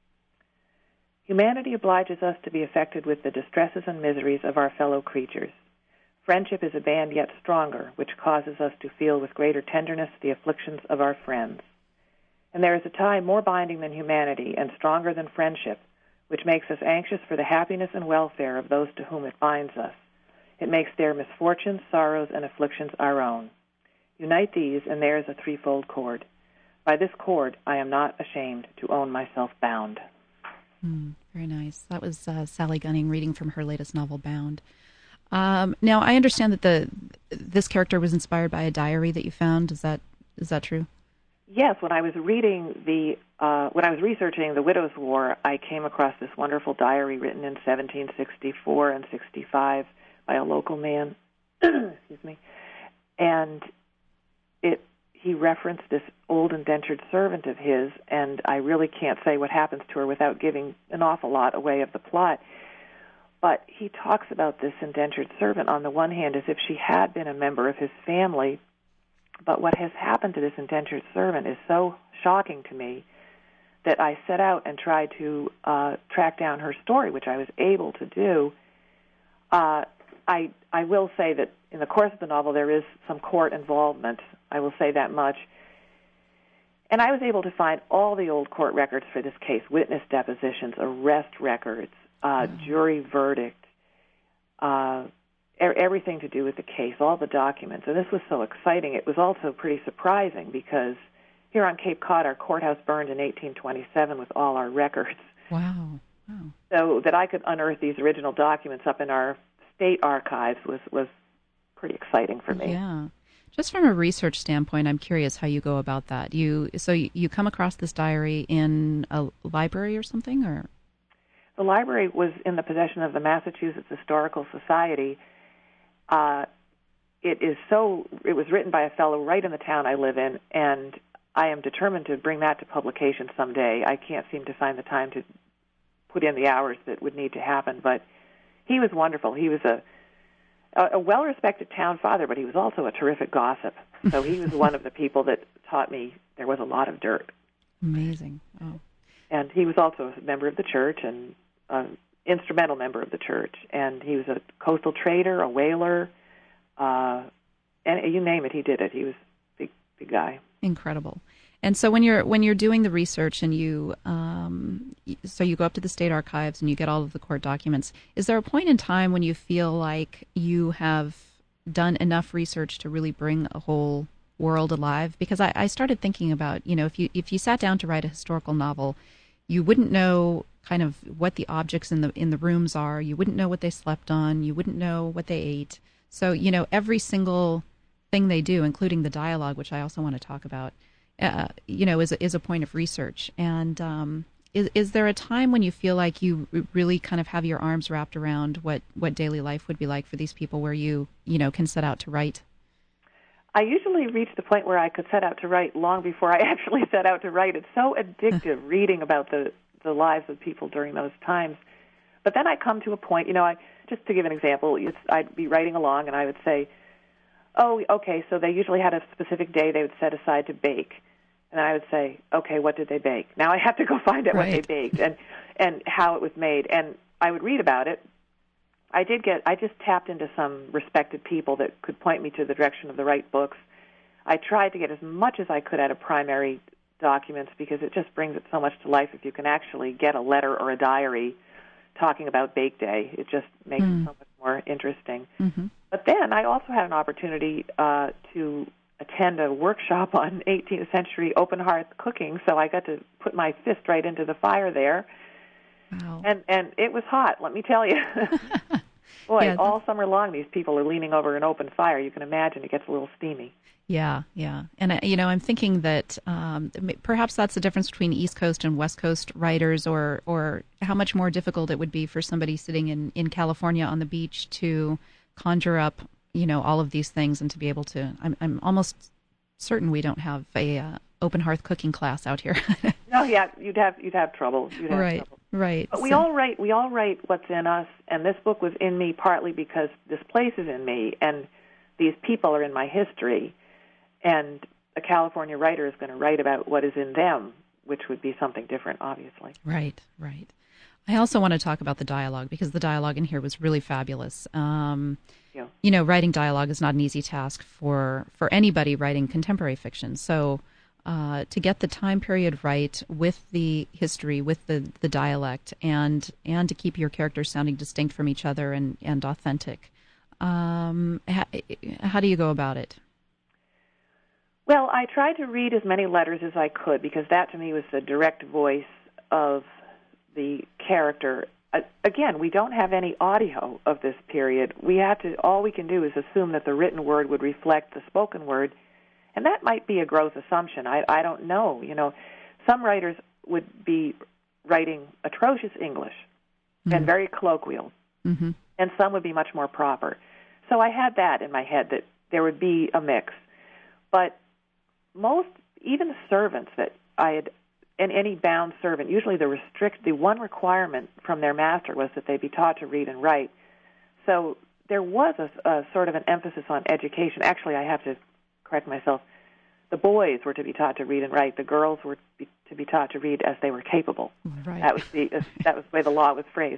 Speaker 12: Humanity obliges us to be affected with the distresses and miseries of our fellow creatures. Friendship is a band yet stronger, which causes us to feel with greater tenderness the afflictions of our friends. And there is a tie more binding than humanity and stronger than friendship, which makes us anxious for the happiness and welfare of those to whom it binds us. It makes their misfortunes, sorrows, and afflictions our own. Unite these, and there is a threefold cord. By this cord I am not ashamed to own myself bound.
Speaker 6: Very nice. That was Sally Gunning reading from her latest novel, Bound. Now, I understand that this character was inspired by a diary that you found. Is that true?
Speaker 12: Yes. When I was reading when I was researching The Widow's War, I came across this wonderful diary written in 1764 and 65 by a local man. Excuse me. And he referenced this old indentured servant of his, and I really can't say what happens to her without giving an awful lot away of the plot. But he talks about this indentured servant on the one hand as if she had been a member of his family, but what has happened to this indentured servant is so shocking to me that I set out and tried to track down her story, which I was able to do. I will say that in the course of the novel there is some court involvement. I will say that much. And I was able to find all the old court records for this case, witness depositions, arrest records, jury verdict, everything to do with the case, all the documents. And this was so exciting. It was also pretty surprising because here on Cape Cod, our courthouse burned in 1827 with all our records.
Speaker 6: Wow.
Speaker 12: So that I could unearth these original documents up in our state archives was pretty exciting for me.
Speaker 6: Yeah. Just from a research standpoint, I'm curious how you go about that. You come across this diary in a library or something, or?
Speaker 12: The library was in the possession of the Massachusetts Historical Society. It was written by a fellow right in the town I live in, and I am determined to bring that to publication someday. I can't seem to find the time to put in the hours that would need to happen, but he was wonderful. He was a well-respected town father, but he was also a terrific gossip. So he was one of the people that taught me there was a lot of dirt.
Speaker 6: Amazing. Oh.
Speaker 12: And he was also a member of the church and instrumental member of the church, and he was a coastal trader, a whaler, and you name it, he did it. He was a big guy.
Speaker 6: Incredible. And so when you're doing the research and you go up to the state archives and you get all of the court documents, is there a point in time when you feel like you have done enough research to really bring a whole world alive? Because I started thinking about, if you sat down to write a historical novel, you wouldn't know kind of what the objects in the rooms are. You wouldn't know what they slept on. You wouldn't know what they ate. So, every single thing they do, including the dialogue, which I also want to talk about, is a point of research. And is there a time when you feel like you really kind of have your arms wrapped around what daily life would be like for these people, where you can set out to write?
Speaker 12: I usually reach the point where I could set out to write long before I actually set out to write. It's so addictive reading about the lives of people during those times. But then I come to a point, just to give an example, I'd be writing along and I would say, oh, okay, so they usually had a specific day they would set aside to bake. And I would say, okay, what did they bake? Now I have to go find out what they baked and how it was made. And I would read about it. I just tapped into some respected people that could point me to the direction of the right books. I tried to get as much as I could out of primary documents because it just brings it so much to life if you can actually get a letter or a diary talking about Bake Day. It just makes it so much more interesting. Mm-hmm. But then I also had an opportunity to attend a workshop on 18th century open hearth cooking, so I got to put my fist right into the fire there.
Speaker 6: Wow.
Speaker 12: And it was hot, let me tell you. Boy, all summer long these people are leaning over an open fire. You can imagine it gets a little steamy.
Speaker 6: Yeah. And, I'm thinking that perhaps that's the difference between East Coast and West Coast writers, or how much more difficult it would be for somebody sitting in California on the beach to conjure up, all of these things and to be able to. I'm almost certain we don't have a open hearth cooking class out here.
Speaker 12: No, yeah, you'd have trouble.
Speaker 6: Right.
Speaker 12: But we all write what's in us, and this book was in me partly because this place is in me, and these people are in my history, and a California writer is going to write about what is in them, which would be something different, obviously.
Speaker 6: Right. I also want to talk about the dialogue, because the dialogue in here was really fabulous. Writing dialogue is not an easy task for anybody writing contemporary fiction. So to get the time period right with the history, with the dialect, and to keep your characters sounding distinct from each other and authentic, how do you go about it?
Speaker 12: Well, I tried to read as many letters as I could, because that to me was the direct voice of the character. Again, we don't have any audio of this period. All we can do is assume that the written word would reflect the spoken word, and that might be a gross assumption. I don't know. Some writers would be writing atrocious English and very colloquial, and some would be much more proper. So I had that in my head, that there would be a mix. But even the servants that I had, and any bound servant, usually the one requirement from their master was that they be taught to read and write. So there was a sort of an emphasis on education. Actually, I have to correct myself. The boys were to be taught to read and write. The girls were to be taught to read as they were capable.
Speaker 6: Right.
Speaker 12: That was the way the law was phrased.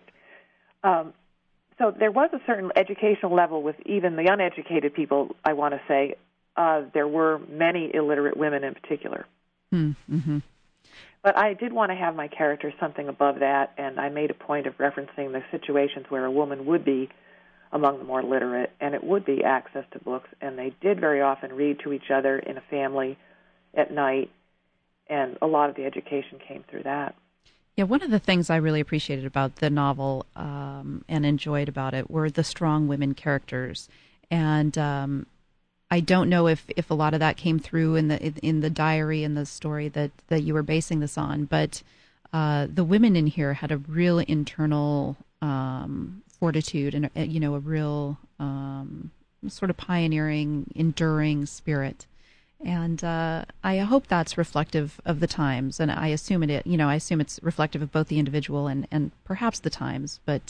Speaker 12: So there was a certain educational level with even the uneducated people, I want to say. There were many illiterate women in particular.
Speaker 6: Mm-hmm.
Speaker 12: But I did want to have my characters something above that, and I made a point of referencing the situations where a woman would be among the more literate, and it would be access to books, and they did very often read to each other in a family at night, and a lot of the education came through that.
Speaker 6: Yeah, one of the things I really appreciated about the novel and enjoyed about it were the strong women characters, and I don't know if a lot of that came through in the diary and the story that you were basing this on, but the women in here had a real internal fortitude and a real sort of pioneering, enduring spirit, and I hope that's reflective of the times, and I assume I assume it's reflective of both the individual and perhaps the times, but.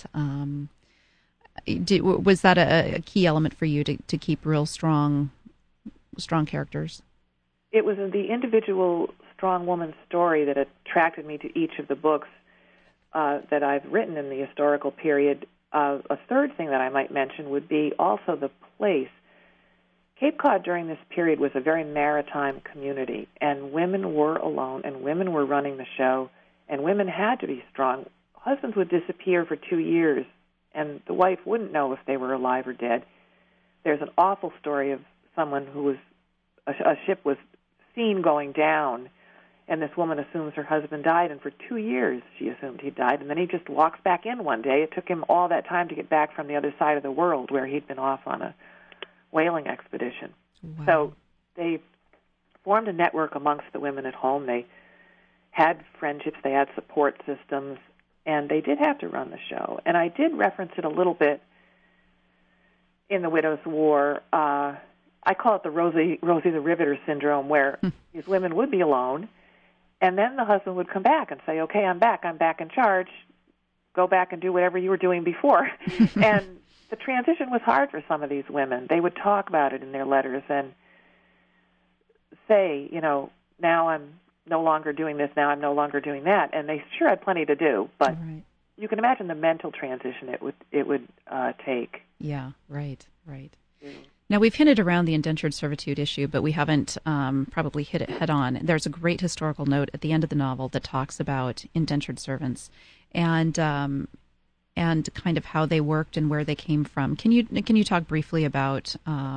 Speaker 6: Was that a key element for you to keep real strong characters?
Speaker 12: It was the individual strong woman's story that attracted me to each of the books. that I've written in the historical period, a third thing that I might mention would be also the place. Cape Cod during this period was a very maritime community, and women were alone, and women were running the show, and women had to be strong. Husbands would disappear for 2 years, and the wife wouldn't know if they were alive or dead. There's an awful story of someone who was, a ship was seen going down, and this woman assumes her husband died, and for 2 years she assumed he died, and then he just walks back in one day. It took him all that time to get back from the other side of the world where he'd been off on a whaling expedition. Wow. So they formed a network amongst the women at home. They had friendships, they had support systems, and they did have to run the show. And I did reference it a little bit in The Widow's War. I call it the Rosie the Riveter syndrome, where these women would be alone, and then the husband would come back and say, okay, I'm back in charge. Go back and do whatever you were doing before. And the transition was hard for some of these women. They would talk about it in their letters and say, now I'm no longer doing this, now I'm no longer doing that. And they sure had plenty to do, but right. You can imagine the mental transition it would take.
Speaker 6: Yeah, right. Now, we've hinted around the indentured servitude issue, but we haven't probably hit it head on. There's a great historical note at the end of the novel that talks about indentured servants and kind of how they worked and where they came from. Can you talk briefly about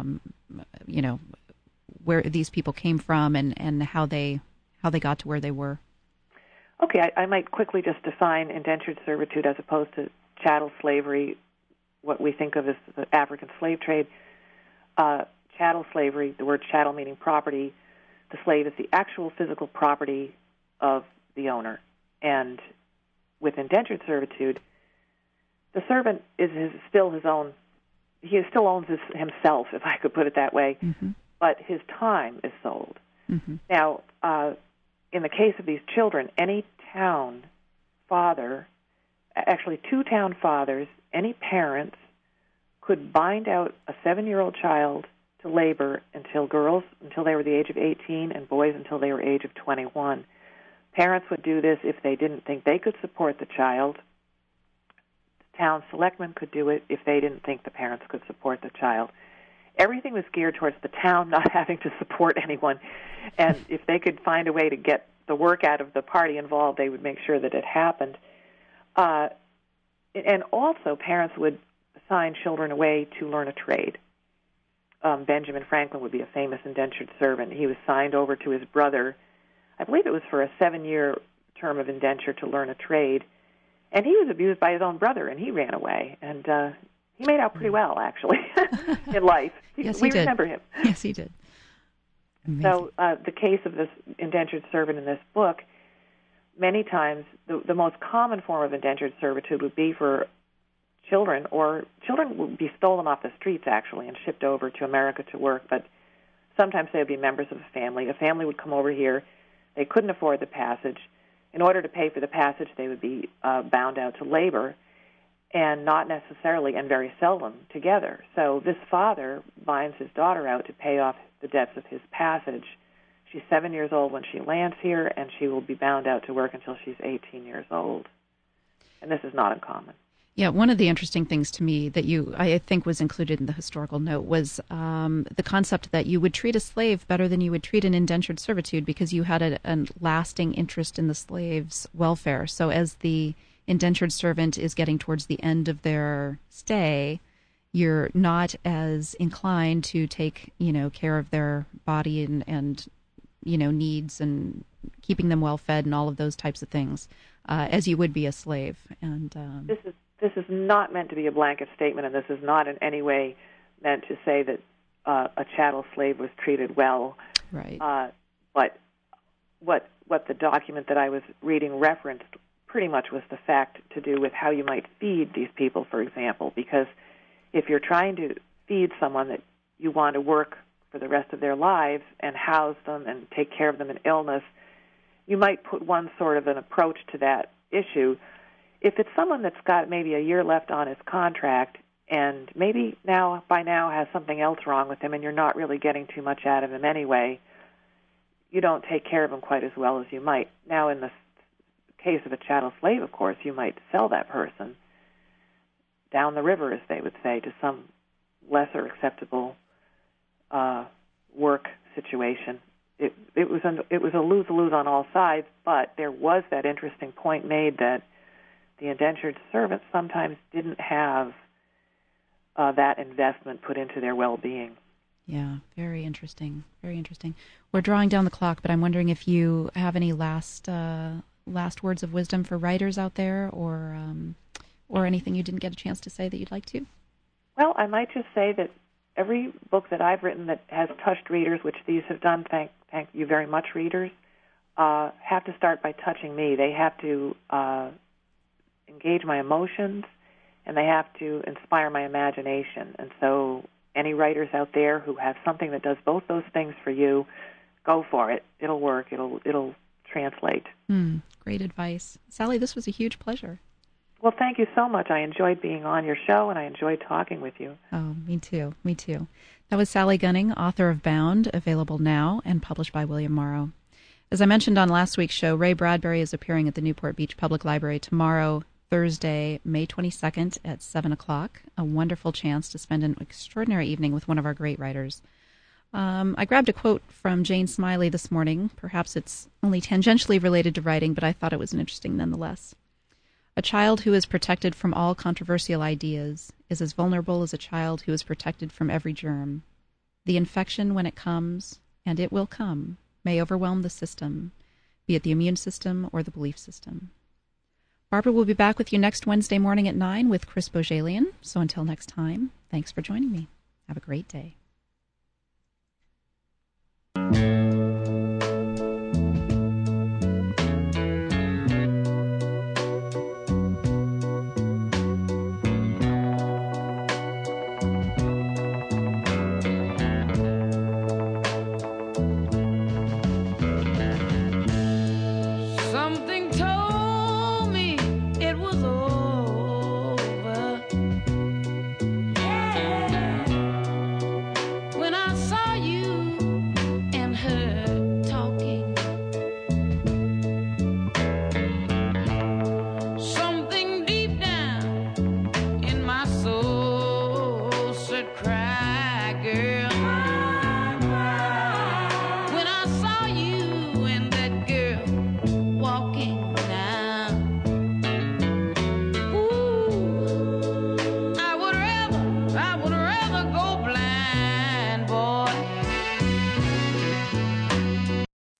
Speaker 6: where these people came from and how they got to where they were?
Speaker 12: Okay, I might quickly just define indentured servitude as opposed to chattel slavery, what we think of as the African slave trade. Chattel slavery, the word chattel meaning property, the slave is the actual physical property of the owner. And with indentured servitude, the servant is still his own. He still owns himself, if I could put it that way, mm-hmm. But his time is sold. Mm-hmm. Now, in the case of these children, any town father, actually 2 town fathers, any parents, could bind out a 7-year-old child to labor until they were the age of 18 and boys until they were age of 21. Parents would do this if they didn't think they could support the child. Town selectmen could do it if they didn't think the parents could support the child. Everything was geared towards the town not having to support anyone, and if they could find a way to get the work out of the party involved, they would make sure that it happened. And also, parents would assign children away to learn a trade. Benjamin Franklin would be a famous indentured servant. He was signed over to his brother. I believe it was for a 7-year term of indenture to learn a trade. And he was abused by his own brother, and he ran away. And he made out pretty well, actually, in life.
Speaker 6: Yes,
Speaker 12: we remember him.
Speaker 6: Yes, he did. Amazing.
Speaker 12: So the case of this indentured servant in this book, many times the most common form of indentured servitude would be for children would be stolen off the streets, actually, and shipped over to America to work. But sometimes they would be members of a family. A family would come over here. They couldn't afford the passage. In order to pay for the passage, they would be bound out to labor, and not necessarily, and very seldom, together. So this father binds his daughter out to pay off the debts of his passage. She's 7 years old when she lands here, and she will be bound out to work until she's 18 years old. And this is not uncommon.
Speaker 6: Yeah, one of the interesting things to me that I think was included in the historical note was the concept that you would treat a slave better than you would treat an indentured servitude because you had a lasting interest in the slave's welfare. So as the indentured servant is getting towards the end of their stay, you're not as inclined to take, care of their body and needs and keeping them well fed and all of those types of things as you would be a slave. And
Speaker 12: This is not meant to be a blanket statement, and this is not in any way meant to say that a chattel slave was treated well.
Speaker 6: Right.
Speaker 12: But what the document that I was reading referenced pretty much was the fact to do with how you might feed these people, for example, because if you're trying to feed someone that you want to work for the rest of their lives and house them and take care of them in illness, you might put one sort of an approach to that issue. If it's someone that's got maybe a year left on his contract and maybe by now has something else wrong with him and you're not really getting too much out of him anyway, you don't take care of him quite as well as you might. Now, in the case of a chattel slave, of course, you might sell that person down the river, as they would say, to some lesser acceptable work situation. It was a lose-lose on all sides, but there was that interesting point made that the indentured servants sometimes didn't have that investment put into their well-being.
Speaker 6: Yeah, very interesting. Very interesting. We're drawing down the clock, but I'm wondering if you have any last words of wisdom for writers out there, or anything you didn't get a chance to say that you'd like to.
Speaker 12: Well, I might just say that every book that I've written that has touched readers, which these have done, thank you very much, readers, have to start by touching me. They have to engage my emotions, and they have to inspire my imagination. And so any writers out there who have something that does both those things for you, go for it. It'll work. It'll translate.
Speaker 6: Great advice. Sally, this was a huge pleasure.
Speaker 12: Well, thank you so much. I enjoyed being on your show, and I enjoyed talking with you.
Speaker 6: Oh, me too. Me too. That was Sally Gunning, author of Bound, available now and published by William Morrow. As I mentioned on last week's show, Ray Bradbury is appearing at the Newport Beach Public Library tomorrow, Thursday, May 22nd at 7 o'clock. A wonderful chance to spend an extraordinary evening with one of our great writers. I grabbed a quote from Jane Smiley this morning. Perhaps it's only tangentially related to writing, but I thought it was interesting nonetheless. A child who is protected from all controversial ideas is as vulnerable as a child who is protected from every germ. The infection, when it comes, and it will come, may overwhelm the system, be it the immune system or the belief system. Barbara will be back with you next Wednesday morning at 9 with Chris Bojalian. So until next time, thanks for joining me. Have a great day.
Speaker 13: Cry, girl.